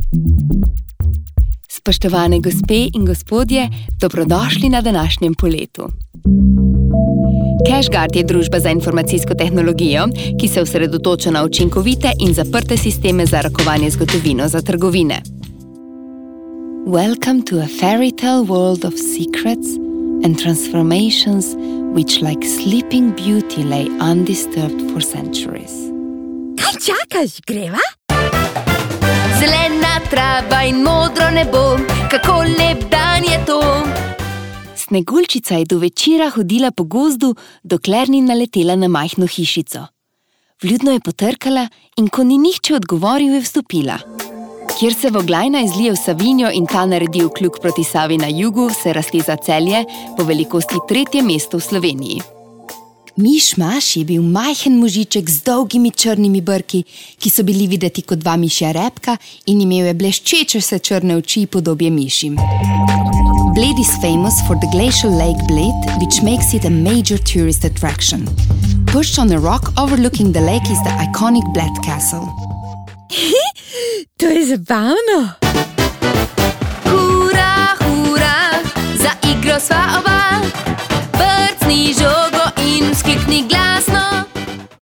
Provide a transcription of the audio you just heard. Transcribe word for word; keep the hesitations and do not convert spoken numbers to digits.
Spoštovane gospe in gospodje, dobrodošli na današnjem poletu. CashGuard je družba za informacijsko tehnologijo, ki se osredotoča na učinkovite in zaprte sisteme za rokovanje z gotovino za trgovine. Welcome to a fairy tale world of secrets and transformations which like sleeping beauty lay undisturbed for centuries. Kaj čakaš, greva? Zelena trava in modro nebo, kako lep dan je to. Sneguljčica je do večera hodila po gozdu, dokler ni naletela na majhno hišico. Vljudno je potrkala in ko ni nihče odgovoril, je vstopila. Kjer se Voglajna izlije v Savinjo in ta naredi vkljuk proti Savi na jugu, se razteza Celje, po velikosti tretje mesto v Sloveniji. Miš-maš je bil majhen možiček z dolgimi črnimi brki, ki so bili videti kot dva mišja repka in imel je bleščeče se črne oči podobje mišim. Bled is famous for the glacial lake Bled, which makes it a major tourist attraction. Perched on a rock overlooking the lake is the iconic Bled Castle. To je zabavno. Hura, hura, za igro sva oba.